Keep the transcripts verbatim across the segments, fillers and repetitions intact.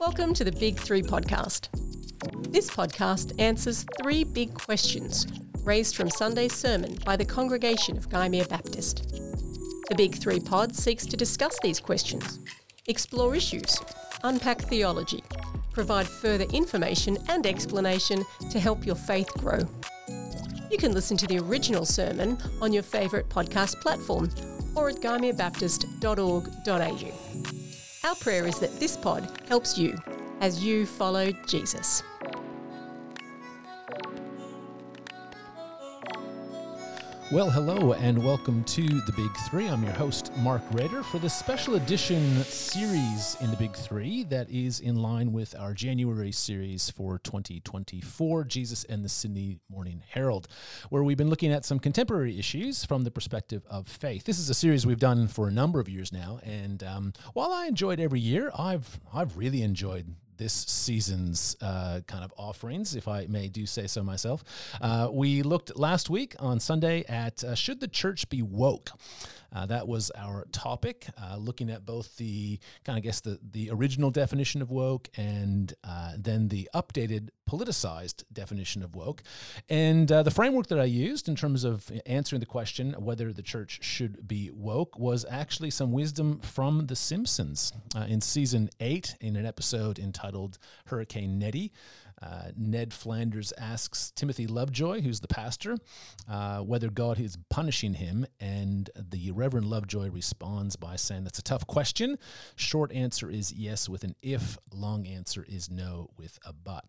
Welcome to the Big Three podcast. This podcast answers three big questions raised from Sunday's sermon by the congregation of Gymea Baptist. The Big Three pod seeks to discuss these questions, explore issues, unpack theology, provide further information and explanation to help your faith grow. You can listen to the original sermon on your favourite podcast platform or at gymea baptist dot org dot a u. Our prayer is that this pod helps you as you follow Jesus. Well, hello and welcome to The Big Three. I'm your host, Mark Rader, for this special edition series in The Big Three that is in line with our January series for twenty twenty-four, Jesus and the Sydney Morning Herald, where we've been looking at some contemporary issues from the perspective of faith. This is a series we've done for a number of years now, and um, while I enjoy it every year, I've I've really enjoyed this season's uh, kind of offerings, if I may do say so myself. Uh, we looked last week on Sunday at uh, should the church be woke? Uh, that was our topic, uh, looking at both the kind of, I guess, the, the original definition of woke and uh, then the updated politicized definition of woke. And uh, the framework that I used in terms of answering the question whether the church should be woke was actually some wisdom from The Simpsons. Uh, in season eight, in an episode entitled Hurricane Nettie, Uh, Ned Flanders asks Timothy Lovejoy, who's the pastor, uh, whether God is punishing him, and the Reverend Lovejoy responds by saying, "That's a tough question. Short answer is yes with an if, long answer is no with a but."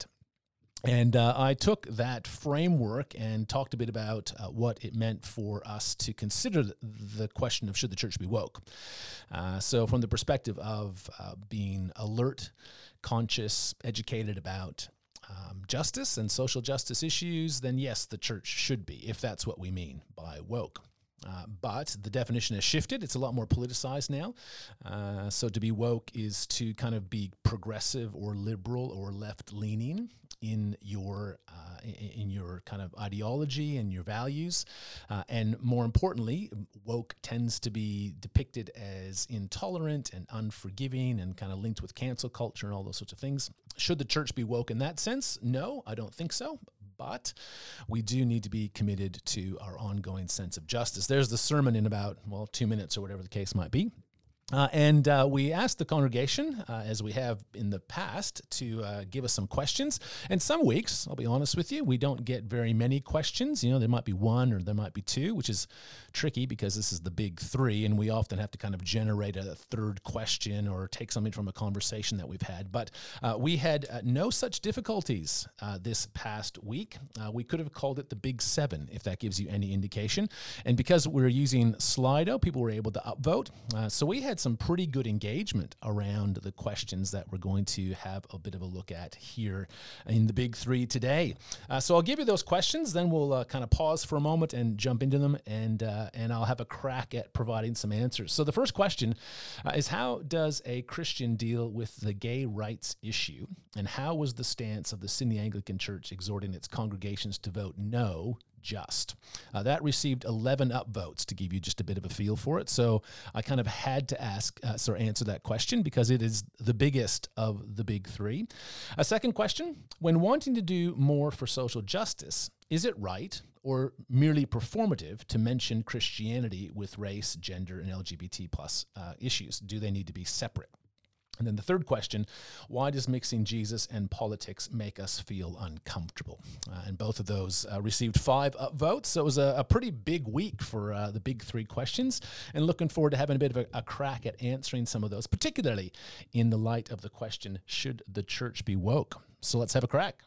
And uh, I took that framework and talked a bit about uh, what it meant for us to consider the question of should the church be woke. Uh, so from the perspective of uh, being alert, conscious, educated about Um, justice and social justice issues, then yes, the church should be, if that's what we mean by woke. Uh, but the definition has shifted. It's a lot more politicized now. Uh, so to be woke is to kind of be progressive or liberal or left-leaning in your uh, in your kind of ideology and your values. Uh, and more importantly, woke tends to be depicted as intolerant and unforgiving and kind of linked with cancel culture and all those sorts of things. Should the church be woke in that sense? No, I don't think so. But we do need to be committed to our ongoing sense of justice. There's the sermon in about, well, two minutes or whatever the case might be. Uh, and uh, we asked the congregation, uh, as we have in the past, to uh, give us some questions. And some weeks, I'll be honest with you, we don't get very many questions. You know, there might be one or there might be two, which is tricky because this is the big three, and we often have to kind of generate a third question or take something from a conversation that we've had. But uh, we had uh, no such difficulties uh, this past week. Uh, we could have called it the Big Seven, if that gives you any indication. And because we're using Slido, people were able to upvote. Uh, so we had some pretty good engagement around the questions that we're going to have a bit of a look at here in the Big Three today. Uh, so I'll give you those questions, then we'll uh, kind of pause for a moment and jump into them, and uh, and I'll have a crack at providing some answers. So the first question uh, is, how does a Christian deal with the gay rights issue, and how was the stance of the Sydney Anglican Church exhorting its congregations to vote no just? Uh, that received eleven upvotes, to give you just a bit of a feel for it. So I kind of had to ask, uh, so answer that question because it is the biggest of the big three. A second question: when wanting to do more for social justice, is it right or merely performative to mention Christianity with race, gender, and L G B T plus uh, issues? Do they need to be separate? And then the third question: why does mixing Jesus and politics make us feel uncomfortable? Uh, and both of those uh, received five upvotes, so it was a, a pretty big week for uh, the big three questions, and looking forward to having a bit of a, a crack at answering some of those, particularly in the light of the question, should the church be woke? So let's have a crack.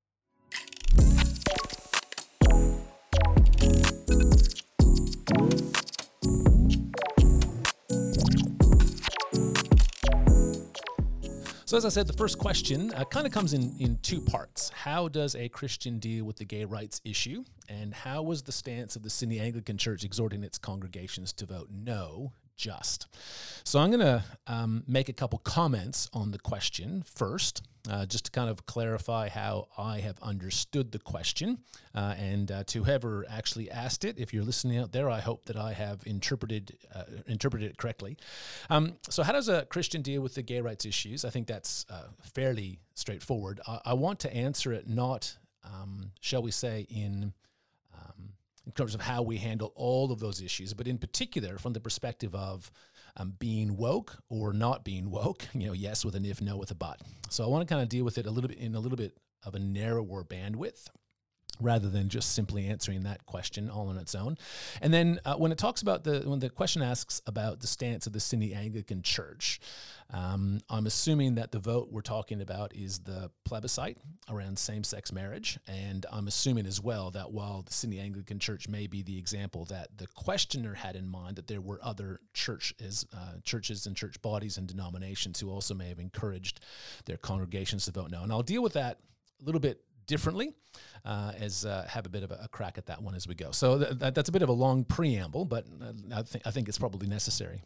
So as I said, the first question uh, kind of comes in, in two parts. How does a Christian deal with the gay rights issue? And how was the stance of the Sydney Anglican Church exhorting its congregations to vote no just? So I'm going to um, make a couple comments on the question first, uh, just to kind of clarify how I have understood the question. Uh, and uh, to whoever actually asked it, if you're listening out there, I hope that I have interpreted uh, interpreted it correctly. Um, so how does a Christian deal with the gay rights issues? I think that's uh, fairly straightforward. I, I want to answer it not, um, shall we say, in... Um, in terms of how we handle all of those issues, but in particular from the perspective of um, being woke or not being woke, you know, yes with an if, no with a but. So I want to kind of deal with it a little bit in a little bit of a narrower bandwidth, rather than just simply answering that question all on its own. And then uh, when it talks about the, when the question asks about the stance of the Sydney Anglican Church, um, I'm assuming that the vote we're talking about is the plebiscite around same-sex marriage. And I'm assuming as well that while the Sydney Anglican Church may be the example that the questioner had in mind, that there were other churches, uh, churches and church bodies and denominations who also may have encouraged their congregations to vote no. And I'll deal with that a little bit differently, uh, as uh, have a bit of a, a crack at that one as we go. So th- that, that's a bit of a long preamble, but uh, I think I think it's probably necessary.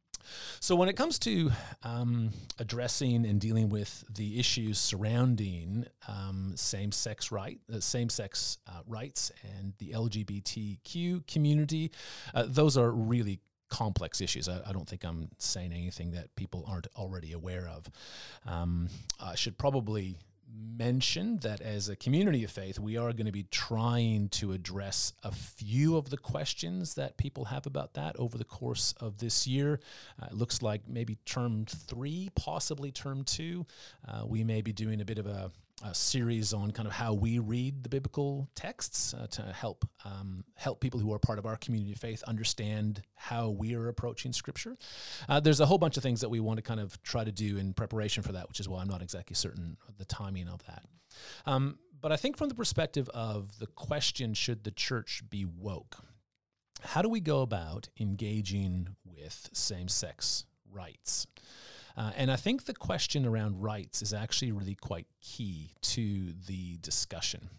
So when it comes to um, addressing and dealing with the issues surrounding um, same-sex right, uh, same-sex uh, rights and the L G B T Q community, uh, those are really complex issues. I, I don't think I'm saying anything that people aren't already aware of. Um, I should probably mentioned that as a community of faith, we are going to be trying to address a few of the questions that people have about that over the course of this year. Uh, it looks like maybe term three, possibly term two. Uh, we may be doing a bit of a, a series on kind of how we read the biblical texts uh, to help um, help people who are part of our community of faith understand how we are approaching Scripture. Uh, there's a whole bunch of things that we want to kind of try to do in preparation for that, which is why I'm not exactly certain of the timing of that. Um, but I think from the perspective of the question, should the church be woke? How do we go about engaging with same-sex rights? Uh, and I think the question around rights is actually really quite key to the discussion.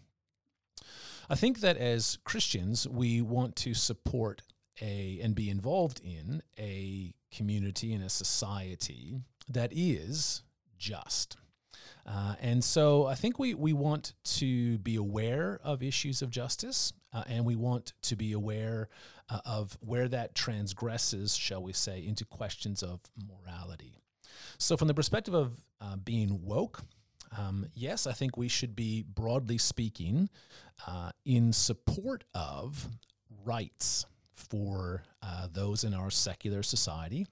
I think that as Christians, we want to support a and be involved in a community and a society that is just. Uh, and so I think we, we want to be aware of issues of justice, uh, and we want to be aware uh, of where that transgresses, shall we say, into questions of morality. So from the perspective of uh, being woke, um, yes, I think we should be, broadly speaking, uh, in support of rights for uh, those in our secular society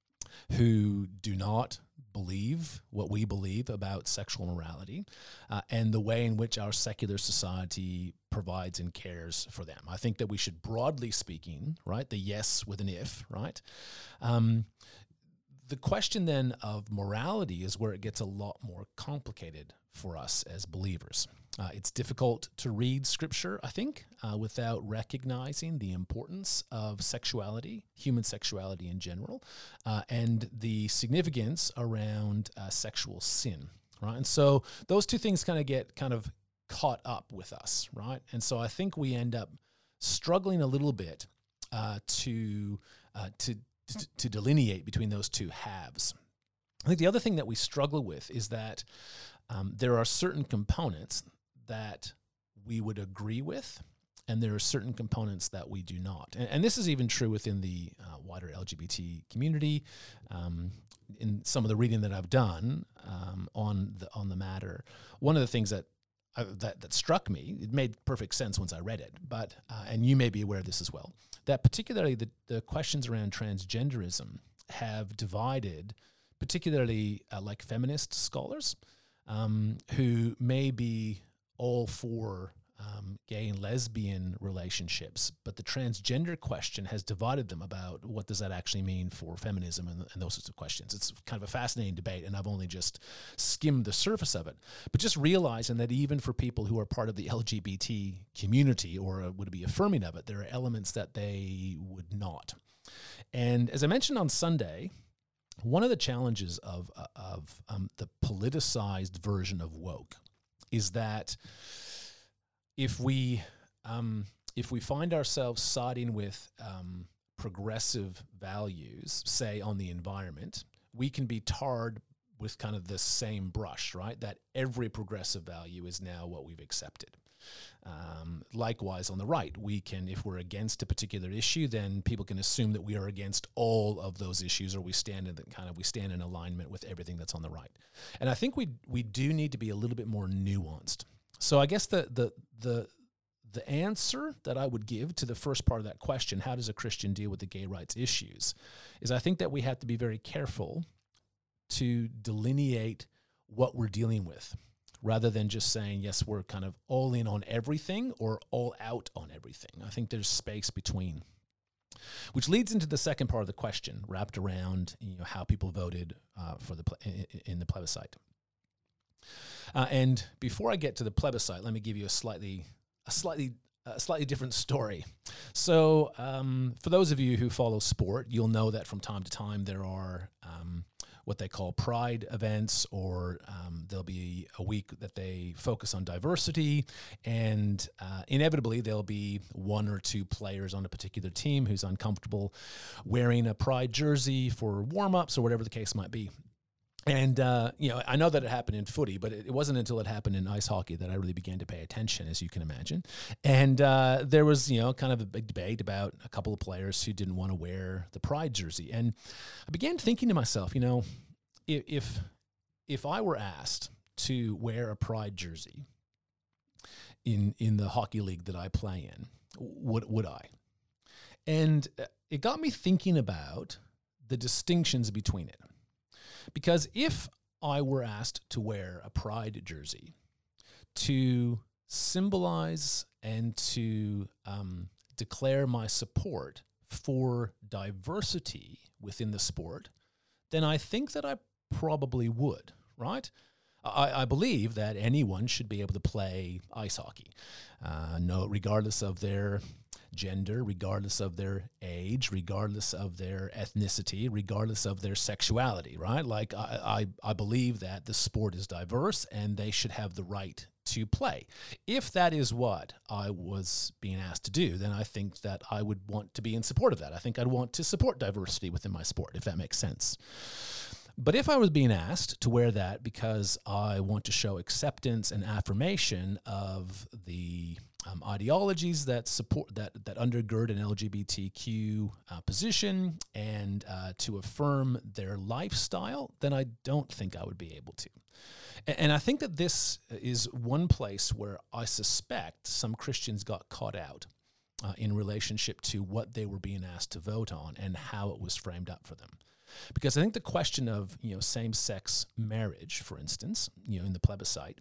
who do not believe what we believe about sexual morality uh, and the way in which our secular society provides and cares for them. I think that we should, broadly speaking, right, the yes with an if, right, um, the question then of morality is where it gets a lot more complicated for us as believers. Uh, it's difficult to read Scripture, I think, uh, without recognizing the importance of sexuality, human sexuality in general, uh, and the significance around uh, sexual sin, right? And so those two things kind of get kind of caught up with us, right? And so I think we end up struggling a little bit uh, to uh, to to delineate between those two halves. I think the other thing that we struggle with is that um, there are certain components that we would agree with, and there are certain components that we do not. And, and this is even true within the uh, wider L G B T community. Um, in some of the reading that I've done um, on the on the matter, one of the things that uh, that that struck me, it made perfect sense once I read it, but uh, and you may be aware of this as well, that particularly the, the questions around transgenderism have divided, particularly uh, like feminist scholars um, who may be all for um, gay and lesbian relationships, but the transgender question has divided them about what does that actually mean for feminism and, and those sorts of questions. It's kind of a fascinating debate, and I've only just skimmed the surface of it. But just realizing that even for people who are part of the L G B T community or would be affirming of it, there are elements that they would not. And as I mentioned on Sunday, one of the challenges of, uh, of um, the politicized version of woke is that if we um, if we find ourselves siding with um, progressive values, say on the environment, we can be tarred with kind of the same brush, right? That every progressive value is now what we've accepted. Um, likewise, on the right, we can, if we're against a particular issue, then people can assume that we are against all of those issues, or we stand in the kind of we stand in alignment with everything that's on the right. And I think we we do need to be a little bit more nuanced. So I guess the the the the answer that I would give to the first part of that question, how does a Christian deal with the gay rights issues, is I think that we have to be very careful to delineate what we're dealing with, rather than just saying, yes, we're kind of all in on everything or all out on everything. I think there's space between, which leads into the second part of the question, wrapped around, you know, how people voted uh, for the in the plebiscite. Uh, and before I get to the plebiscite, let me give you a slightly a slightly a slightly different story. So, um, for those of you who follow sport, you'll know that from time to time there are um, what they call pride events, or um, there'll be a week that they focus on diversity, and uh, inevitably there'll be one or two players on a particular team who's uncomfortable wearing a pride jersey for warm-ups or whatever the case might be. And, uh, you know, I know that it happened in footy, but it, it wasn't until it happened in ice hockey that I really began to pay attention, as you can imagine. And uh, there was, you know, kind of a big debate about a couple of players who didn't want to wear the pride jersey. And I began thinking to myself, you know, if if I were asked to wear a pride jersey in in the hockey league that I play in, would would I? And it got me thinking about the distinctions between it. Because if I were asked to wear a pride jersey to symbolize and to um, declare my support for diversity within the sport, then I think that I probably would, right? I, I believe that anyone should be able to play ice hockey, uh, no, regardless of their gender, regardless of their age, regardless of their ethnicity, regardless of their sexuality, right? Like I, I, I believe that the sport is diverse and they should have the right to play. If that is what I was being asked to do, then I think that I would want to be in support of that. I think I'd want to support diversity within my sport, if that makes sense. But if I was being asked to wear that because I want to show acceptance and affirmation of the um, ideologies that support that that undergird an L G B T Q uh, position, and uh, to affirm their lifestyle, then I don't think I would be able to. And, and I think that this is one place where I suspect some Christians got caught out uh, in relationship to what they were being asked to vote on and how it was framed up for them. Because I think the question of, you know, same-sex marriage, for instance, you know, in the plebiscite,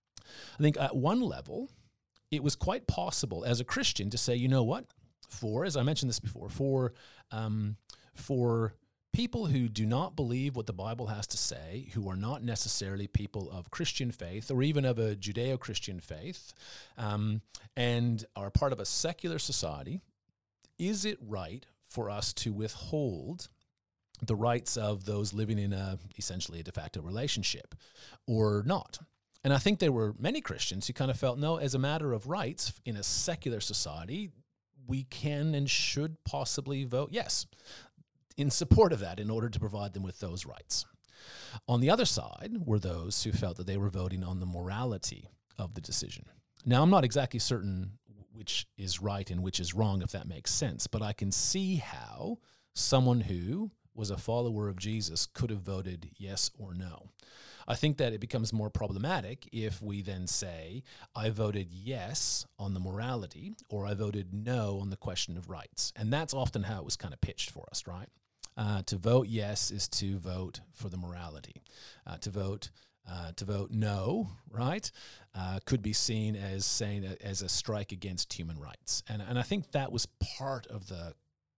I think at one level, it was quite possible as a Christian to say, you know what, for, as I mentioned this before, for um, for people who do not believe what the Bible has to say, who are not necessarily people of Christian faith or even of a Judeo-Christian faith, um, and are part of a secular society, is it right for us to withhold the rights of those living in a essentially a de facto relationship or not? And I think there were many Christians who kind of felt, no, as a matter of rights in a secular society, we can and should possibly vote yes in support of that in order to provide them with those rights. On the other side were those who felt that they were voting on the morality of the decision. Now, I'm not exactly certain which is right and which is wrong, if that makes sense, but I can see how someone who was a follower of Jesus could have voted yes or no. I think that it becomes more problematic if we then say, I voted yes on the morality, or I voted no on the question of rights. And that's often how it was kind of pitched for us, right? Uh, to vote yes is to vote for the morality. Uh, to vote uh, to vote no, right, uh, could be seen as saying a, as a strike against human rights. And and I think that was part of the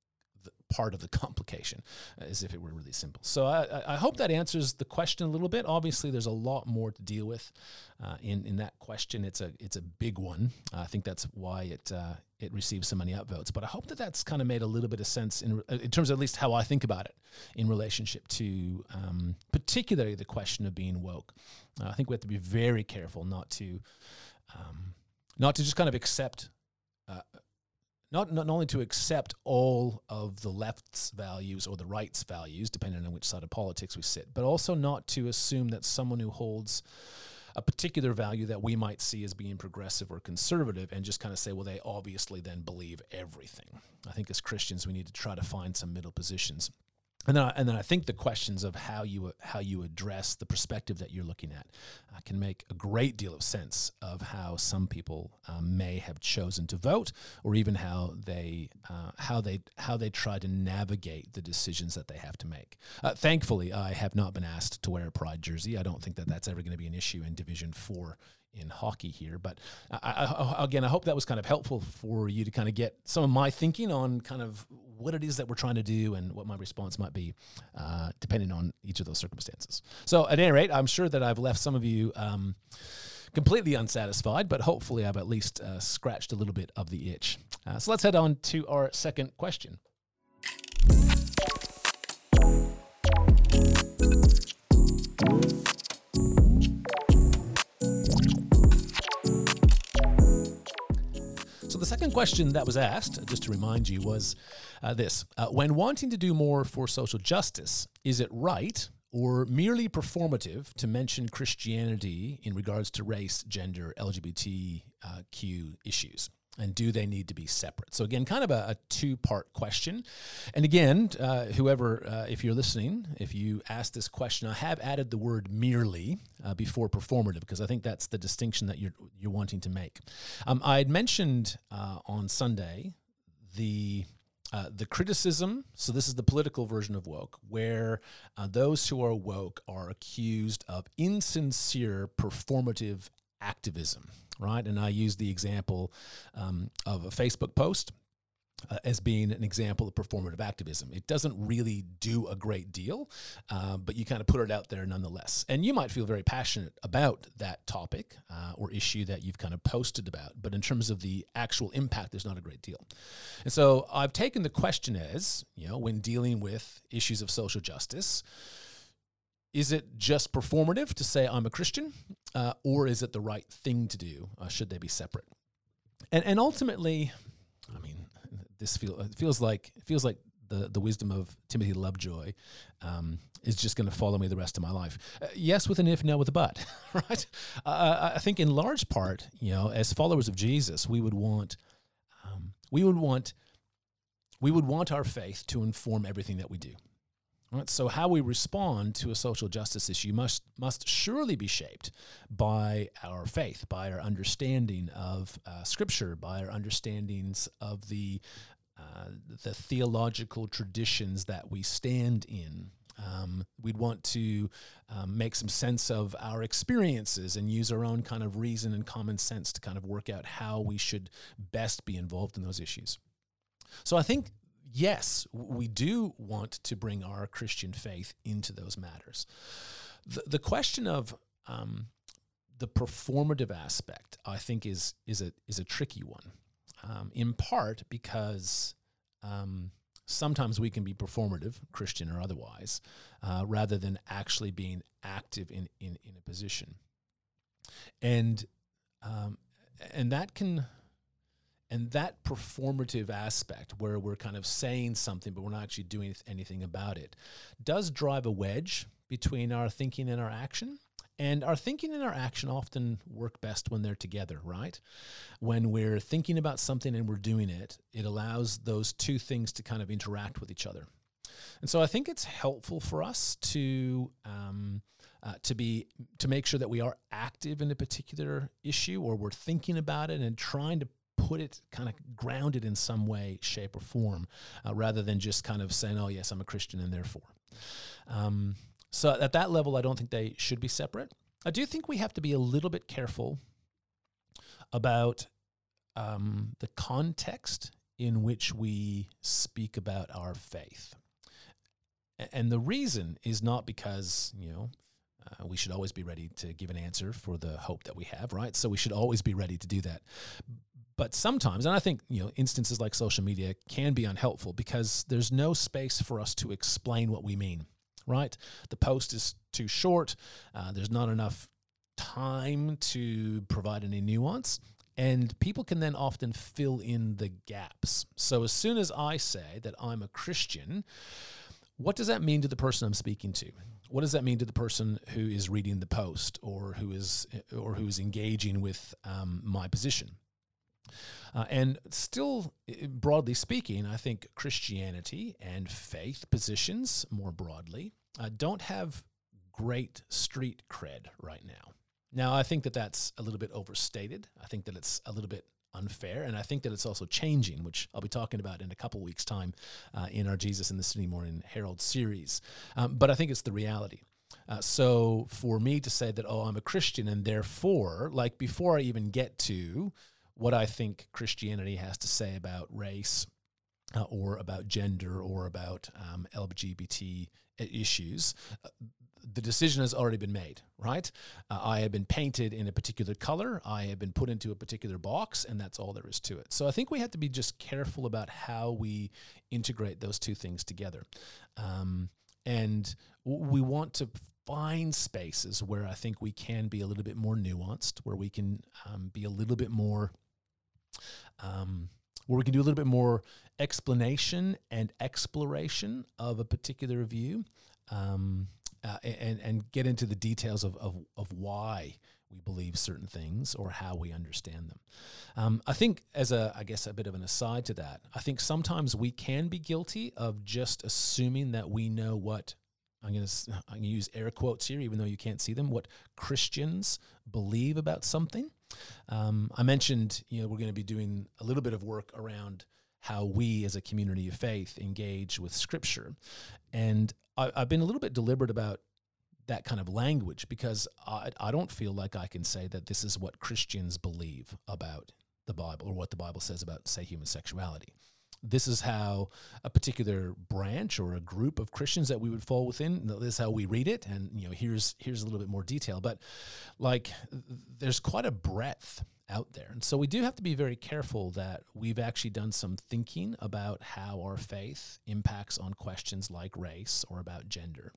part of the complication, as if it were really simple. So I, I hope that answers the question a little bit. Obviously, there's a lot more to deal with uh, in in that question. It's a it's a big one. Uh, I think that's why it uh, it receives so many upvotes. But I hope that that's kind of made a little bit of sense in in terms of at least how I think about it in relationship to um, particularly the question of being woke. Uh, I think we have to be very careful not to um, not to just kind of accept. Uh, not not only to accept all of the left's values or the right's values, depending on which side of politics we sit, but also not to assume that someone who holds a particular value that we might see as being progressive or conservative and just kind of say, well, they obviously then believe everything. I think as Christians, we need to try to find some middle positions. And then, I, and then I think the questions of how you how you address the perspective that you're looking at uh, can make a great deal of sense of how some people um, may have chosen to vote, or even how they uh, how they how they try to navigate the decisions that they have to make. Uh, thankfully, I have not been asked to wear a Pride jersey. I don't think that that's ever going to be an issue in Division Four in hockey here. But I, I, again, I hope that was kind of helpful for you to kind of get some of my thinking on kind of what it is that we're trying to do and what my response might be, uh, depending on each of those circumstances. So at any rate, I'm sure that I've left some of you um, completely unsatisfied, but hopefully I've at least uh, scratched a little bit of the itch. Uh, so let's head on to our second question. The second question that was asked, just to remind you, was uh, this. Uh, when wanting to do more for social justice, is it right or merely performative to mention Christianity in regards to race, gender, L G B T Q issues? And do they need to be separate? So again, kind of a, a two-part question. And again, uh, whoever, uh, if you're listening, if you ask this question, I have added the word merely uh, before performative, because I think that's the distinction that you're you're wanting to make. Um, I had mentioned uh, on Sunday the uh, the criticism. So this is the political version of woke, where uh, those who are woke are accused of insincere performative activism. Right, and I use the example um, of a Facebook post uh, as being an example of performative activism. It doesn't really do a great deal, uh, but you kind of put it out there nonetheless. And you might feel very passionate about that topic uh, or issue that you've kind of posted about, but in terms of the actual impact, there's not a great deal. And so I've taken the question as, you know, when dealing with issues of social justice, is it just performative to say I'm a Christian, uh, or is it the right thing to do? Uh, should they be separate? And and ultimately, I mean, this feel, it feels like it feels like the the wisdom of Timothy Lovejoy um, is just going to follow me the rest of my life. Uh, yes, with an if, no with a but, right? Uh, I think in large part, you know, as followers of Jesus, we would want um, we would want we would want our faith to inform everything that we do. Right, so how we respond to a social justice issue must must surely be shaped by our faith, by our understanding of uh, Scripture, by our understandings of the uh, the theological traditions that we stand in. Um, we'd want to um, make some sense of our experiences and use our own kind of reason and common sense to kind of work out how we should best be involved in those issues. So I think, yes, we do want to bring our Christian faith into those matters. The, the question of um, the performative aspect, I think, is is a is a tricky one. Um, in part because um, sometimes we can be performative, Christian or otherwise, uh, rather than actually being active in in, in a position, and um, and that can. And that performative aspect, where we're kind of saying something but we're not actually doing anything about it, does drive a wedge between our thinking and our action. And our thinking and our action often work best when they're together, right? When we're thinking about something and we're doing it, it allows those two things to kind of interact with each other. And so I think it's helpful for us to um, uh, to be to make sure that we are active in a particular issue, or we're thinking about it and trying to put it kind of grounded in some way, shape, or form, uh, rather than just kind of saying, oh, yes, I'm a Christian and therefore. Um, so at that level, I don't think they should be separate. I do think we have to be a little bit careful about um, the context in which we speak about our faith. And the reason is not because, you know, uh, we should always be ready to give an answer for the hope that we have, right? So we should always be ready to do that. But sometimes, and I think, you know, instances like social media can be unhelpful because there's no space for us to explain what we mean, right? The post is too short. Uh, there's not enough time to provide any nuance. And people can then often fill in the gaps. So as soon as I say that I'm a Christian, what does that mean to the person I'm speaking to? What does that mean to the person who is reading the post or who is or who is engaging with um, my position? Uh, and still, broadly speaking, I think Christianity and faith positions, more broadly, uh, don't have great street cred right now. Now, I think that that's a little bit overstated. I think that it's a little bit unfair, and I think that it's also changing, which I'll be talking about in a couple weeks' time uh, in our Jesus in the City Morning Herald series. Um, but I think it's the reality. Uh, so for me to say that, oh, I'm a Christian, and therefore, like before I even get to what I think Christianity has to say about race uh, or about gender or about um, L G B T issues, uh, the decision has already been made, right? Uh, I have been painted in a particular color. I have been put into a particular box, and that's all there is to it. So I think we have to be just careful about how we integrate those two things together. Um, and we want to find spaces where I think we can be a little bit more nuanced, where we can um, be a little bit more, um, where we can do a little bit more explanation and exploration of a particular view. Um, Uh, and and get into the details of, of of why we believe certain things or how we understand them. Um, I think as a, I guess a bit of an aside to that, I think sometimes we can be guilty of just assuming that we know what, I'm going to I'm going to use air quotes here, even though you can't see them, what Christians believe about something. Um, I mentioned, you know, we're going to be doing a little bit of work around how we as a community of faith engage with Scripture. And I, I've been a little bit deliberate about that kind of language because I, I don't feel like I can say that this is what Christians believe about the Bible or what the Bible says about, say, human sexuality. This is how a particular branch or a group of Christians that we would fall within, this is how we read it, and you know, here's here's a little bit more detail. But like, there's quite a breadth out there. And so we do have to be very careful that we've actually done some thinking about how our faith impacts on questions like race or about gender,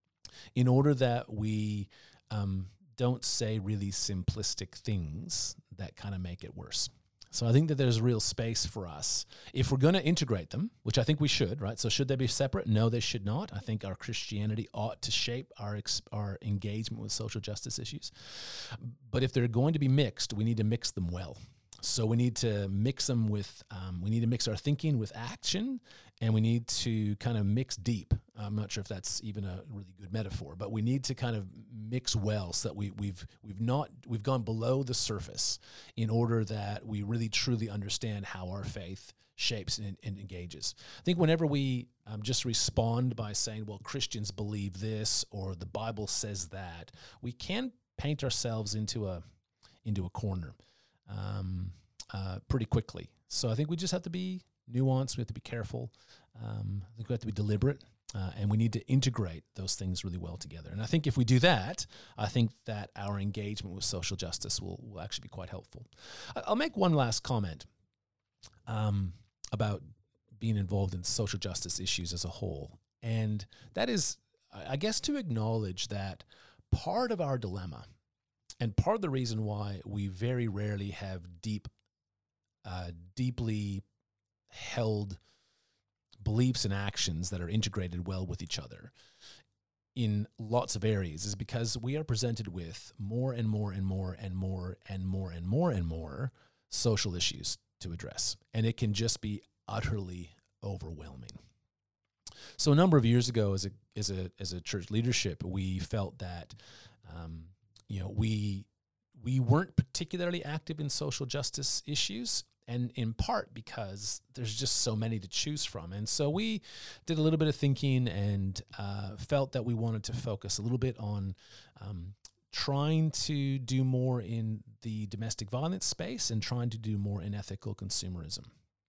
in order that we um, don't say really simplistic things that kind of make it worse. So I think that there's real space for us if we're going to integrate them, which I think we should, right? So should they be separate? No, they should not. I think our Christianity ought to shape our our engagement with social justice issues. But if they're going to be mixed, we need to mix them well. So we need to mix them with, um, we need to mix our thinking with action, and we need to kind of mix deep. I'm not sure if that's even a really good metaphor, but we need to kind of mix well so that we, we've we've not we've gone below the surface in order that we really truly understand how our faith shapes and, and engages. I think whenever we um, just respond by saying, well, Christians believe this or the Bible says that, we can paint ourselves into a into a corner um, uh, pretty quickly. So I think we just have to be nuanced. We have to be careful. Um, I think we have to be deliberate. Uh, and we need to integrate those things really well together. And I think if we do that, I think that our engagement with social justice will, will actually be quite helpful. I'll make one last comment um, about being involved in social justice issues as a whole. And that is, I guess, to acknowledge that part of our dilemma and part of the reason why we very rarely have deep, uh, deeply held beliefs and actions that are integrated well with each other in lots of areas is because we are presented with more and more and more and more and more and more and more social issues to address. And it can just be utterly overwhelming. So a number of years ago as a as a as a church leadership, we felt that um, you know, we we weren't particularly active in social justice issues. And in part because there's just so many to choose from. And so we did a little bit of thinking and uh, felt that we wanted to focus a little bit on um, trying to do more in the domestic violence space and trying to do more in ethical consumerism.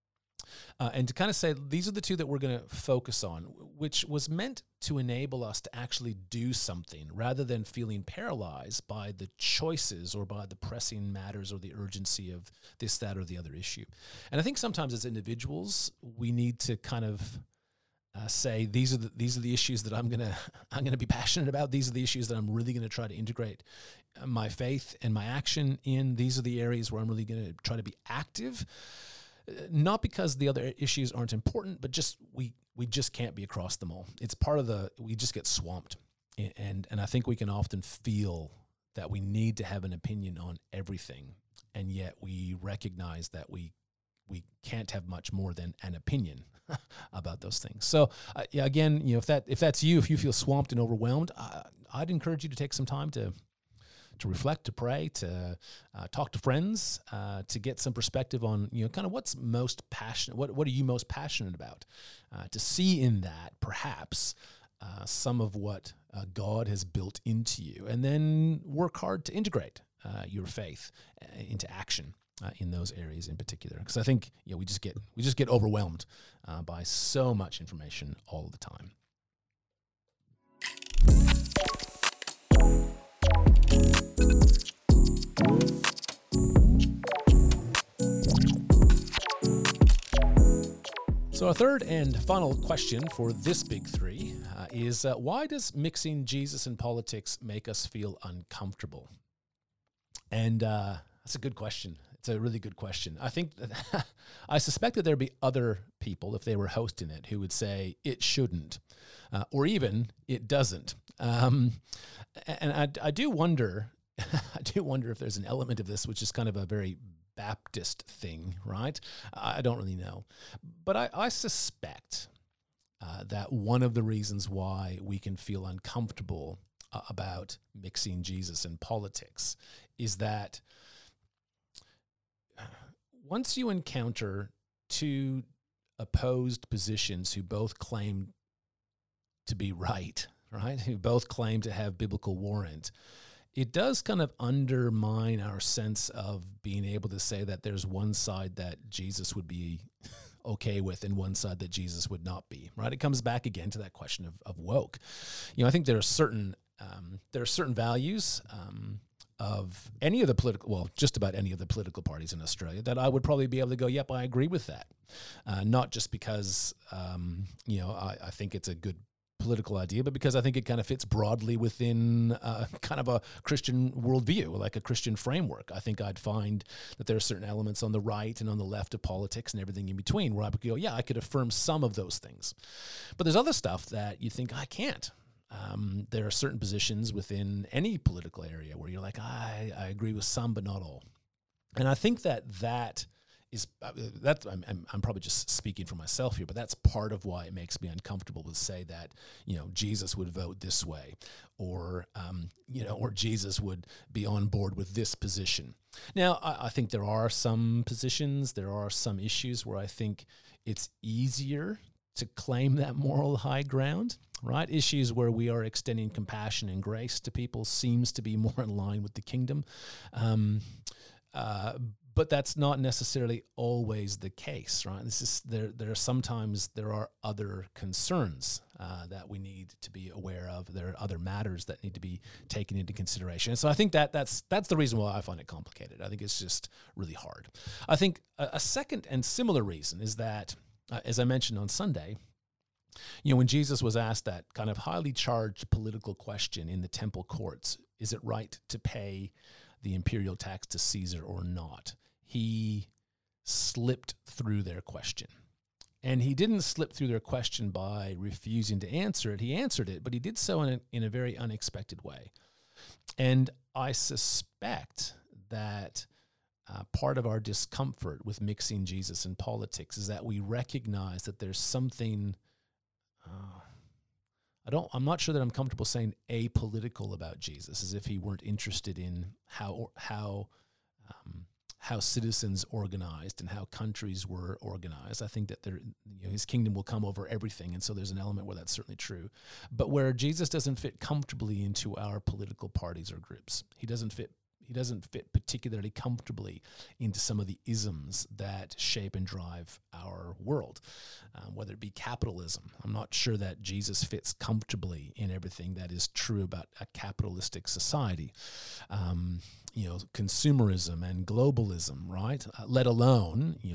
Uh, and to kind of say, these are the two that we're going to focus on, which was meant to enable us to actually do something rather than feeling paralyzed by the choices or by the pressing matters or the urgency of this, that, or the other issue. And I think sometimes as individuals, we need to kind of uh, say these are the these are the issues that I'm gonna I'm gonna be passionate about. These are the issues that I'm really gonna try to integrate my faith and my action in. These are the areas where I'm really gonna try to be active. Not because the other issues aren't important, but just we we just can't be across them all. It's part of the we just get swamped, and and I think we can often feel that we need to have an opinion on everything, and yet we recognize that we we can't have much more than an opinion about those things. So uh, yeah, again, you know, if that if that's you, if you feel swamped and overwhelmed, uh, I'd encourage you to take some time to to reflect, to pray, to uh, talk to friends, uh, to get some perspective on, you know, kind of what's most passionate, what what are you most passionate about, uh, to see in that perhaps uh, some of what uh, God has built into you, and then work hard to integrate uh, your faith uh, into action uh, in those areas in particular. Because I think, you know, we just get we just get overwhelmed uh, by so much information all the time. So our third and final question for this big three uh, is, uh, why does mixing Jesus and politics make us feel uncomfortable? And uh, that's a good question. It's a really good question. I think that I suspect that there'd be other people, if they were hosting it, who would say it shouldn't, uh, or even it doesn't. Um, and I, I do wonder, I do wonder if there's an element of this which is kind of a very Baptist thing, right? I don't really know. But I, I suspect uh, that one of the reasons why we can feel uncomfortable uh, about mixing Jesus and politics is that once you encounter two opposed positions who both claim to be right, right, who both claim to have biblical warrant, it does kind of undermine our sense of being able to say that there's one side that Jesus would be okay with and one side that Jesus would not be, right? It comes back again to that question of, of woke. You know, I think there are certain um, there are certain values um, of any of the political, well, just about any of the political parties in Australia that I would probably be able to go, yep, I agree with that. Uh, not just because, um, you know, I, I think it's a good political idea, but because I think it kind of fits broadly within uh, kind of a Christian worldview, like a Christian framework. I think I'd find that there are certain elements on the right and on the left of politics and everything in between where I would go, yeah, I could affirm some of those things. But there's other stuff that you think, I can't. Um, there are certain positions within any political area where you're like, I, I agree with some, but not all. And I think that that is uh, that I'm, I'm I'm probably just speaking for myself here, but that's part of why it makes me uncomfortable to say that, you know, Jesus would vote this way, or um, you know, or Jesus would be on board with this position. Now, I, I think there are some positions, there are some issues where I think it's easier to claim that moral high ground, right? Issues where we are extending compassion and grace to people seems to be more in line with the kingdom. Um, uh, But that's not necessarily always the case, right? This is there. There are sometimes there are other concerns uh, that we need to be aware of. There are other matters that need to be taken into consideration. And so I think that that's that's the reason why I find it complicated. I think it's just really hard. I think a, a second and similar reason is that, uh, as I mentioned on Sunday, you know, when Jesus was asked that kind of highly charged political question in the temple courts, is it right to pay the imperial tax to Caesar or not? He slipped through their question. And he didn't slip through their question by refusing to answer it. He answered it, but he did so in a, in a very unexpected way. And I suspect that uh, part of our discomfort with mixing Jesus and politics is that we recognize that there's something, uh, I don't, I'm not sure that I'm comfortable saying apolitical about Jesus, as if he weren't interested in how, how, um, how citizens organized and how countries were organized. I think that there, you know, his kingdom will come over everything, and so there's an element where that's certainly true. But where Jesus doesn't fit comfortably into our political parties or groups, he doesn't fit. He doesn't fit particularly comfortably into some of the isms that shape and drive our world, um, whether it be capitalism. I'm not sure that Jesus fits comfortably in everything that is true about a capitalistic society. Um, you know, consumerism and globalism, right? Uh, let alone, you know,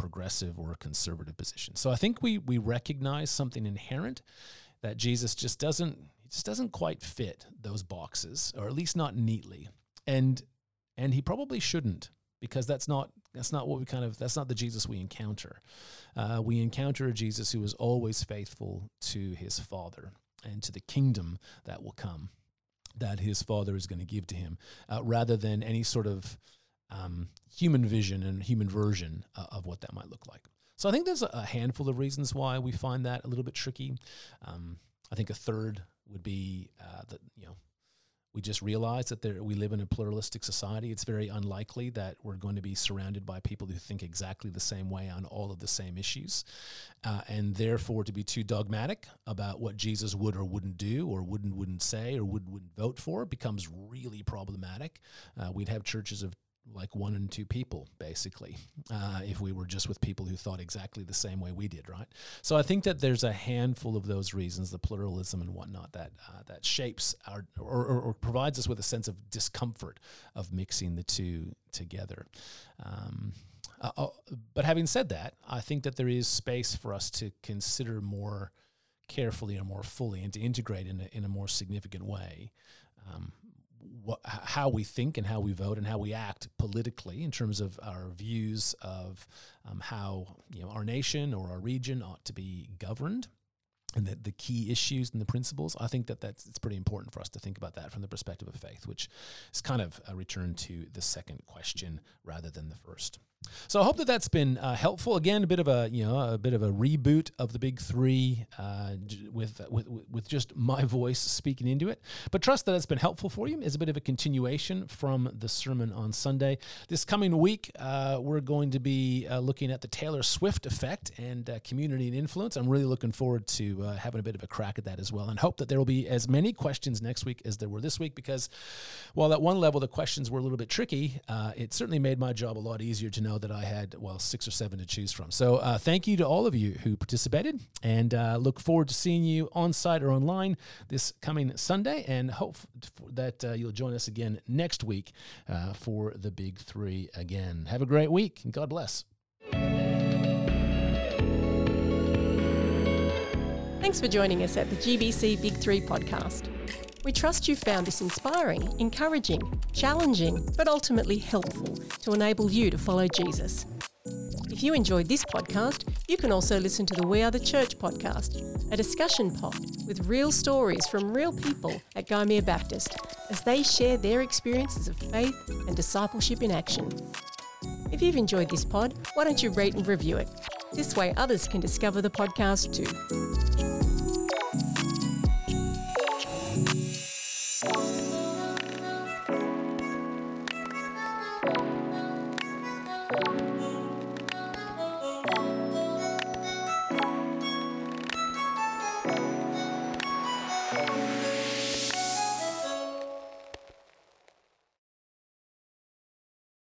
progressive or a conservative position. So I think we we recognize something inherent that Jesus just doesn't he just doesn't quite fit those boxes, or at least not neatly. And and he probably shouldn't, because that's not that's not what we kind of that's not the Jesus we encounter. Uh, we encounter a Jesus who is always faithful to his Father and to the kingdom that will come, that his Father is going to give to him, uh, rather than any sort of um, human vision and human version uh, of what that might look like. So I think there's a handful of reasons why we find that a little bit tricky. Um, I think a third would be uh, that, you know, we just realize that there, we live in a pluralistic society. It's very unlikely that we're going to be surrounded by people who think exactly the same way on all of the same issues. Uh, and therefore, to be too dogmatic about what Jesus would or wouldn't do, or wouldn't wouldn't say, or would wouldn't vote for, becomes really problematic. Uh, we'd have churches of like one and two people, basically, uh, if we were just with people who thought exactly the same way we did, right? So I think that there's a handful of those reasons, the pluralism and whatnot, that uh, that shapes our, or, or, or provides us with a sense of discomfort of mixing the two together. Um, uh, but having said that, I think that there is space for us to consider more carefully or more fully, and to integrate in a, in a more significant way um, What, how we think and how we vote and how we act politically in terms of our views of um, how, you know, our nation or our region ought to be governed, and the, the key issues and the principles. I think that that's it's pretty important for us to think about that from the perspective of faith, which is kind of a return to the second question rather than the first. So I hope that that's been uh, helpful. Again, a bit of a you know a bit of a reboot of the big three uh, with with with just my voice speaking into it. But trust that it's been helpful for you. It's a bit of a continuation from the sermon on Sunday. This coming week, uh, we're going to be uh, looking at the Taylor Swift effect and uh, community and influence. I'm really looking forward to uh, having a bit of a crack at that as well, and hope that there will be as many questions next week as there were this week. Because while at one level the questions were a little bit tricky, uh, it certainly made my job a lot easier to know that I had, well, six or seven to choose from. So uh, thank you to all of you who participated, and uh, look forward to seeing you on site or online this coming Sunday, and hope that uh, you'll join us again next week uh, for the Big Three again. Have a great week, and God bless. Thanks for joining us at the G B C Big Three podcast. We trust you found this inspiring, encouraging, challenging, but ultimately helpful to enable you to follow Jesus. If you enjoyed this podcast, you can also listen to the We Are the Church podcast, a discussion pod with real stories from real people at Gymea Baptist as they share their experiences of faith and discipleship in action. If you've enjoyed this pod, why don't you rate and review it? This way others can discover the podcast too.